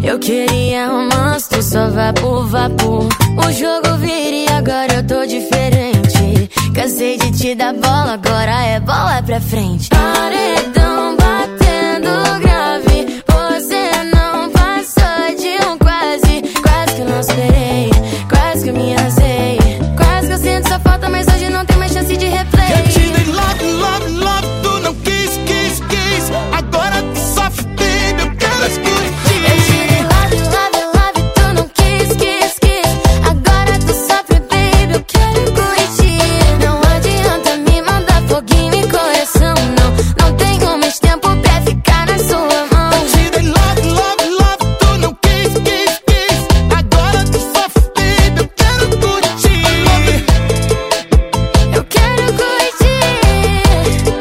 Eu queria romance, tu só vapo, vapo. O jogo vira e agora eu tô diferente. Cansei de te dar bola, agora é bola pra frente. Paredão batendo grave, você não passou de um quase. Quase que eu não esperei, quase que eu me arrasei. Quase que eu sinto sua falta, mas hoje não tem mais chance de replay. Eu te dei love, love, love, tu não quis, quis, quis. Agora tu sofre, baby, eu quero as curtir. Eu te dei love, love, love, tu não quis, quis, quis. Agora tu sofre, baby, eu quero curtir. Não adianta me mandar foguinho em coração, não. Não tenho mais tempo pra ficar na sua mão. Eu te dei love, love, love, tu não quis, quis, quis. Agora tu sofre, baby, eu quero curtir. Eu quero curtir.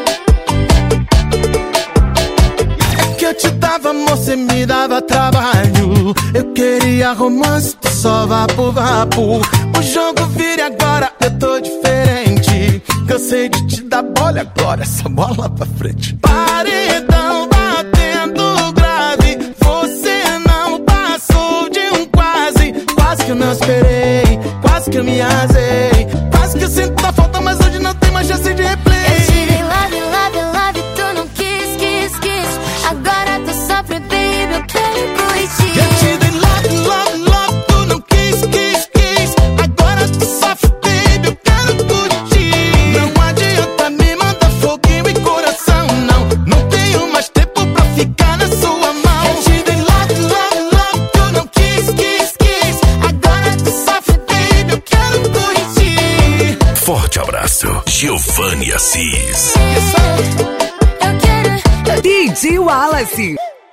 É que eu te dava amor, cê me dava trabalho. Eu queria romance, tu só vapo, vapo. O jogo vira agora, eu tô diferente. Cansei de te dar bola, agora essa bola pra frente. Paredão batendo grave, você não passou de um quase. Quase que eu não esperei, quase que eu me arrasei. Quase que eu sinto a falta, mas hoje não tem mais chance de replay. Eu te dei love, love, love, tu não quis, quis, quis. Agora tu sofre, baby, eu quero curtir. Eu te dei love, love, love, tu não quis, quis, quis. Agora tu sofre, baby, eu quero curtir. Não adianta me mandar foguinho e coração, não. Não tenho mais tempo pra ficar na sua mão. Eu te dei love, love, love, tu não quis, quis, quis. Agora tu sofre, baby, eu quero curtir. Forte abraço, Giovanni Assis. Eu quero. DJ Wallace.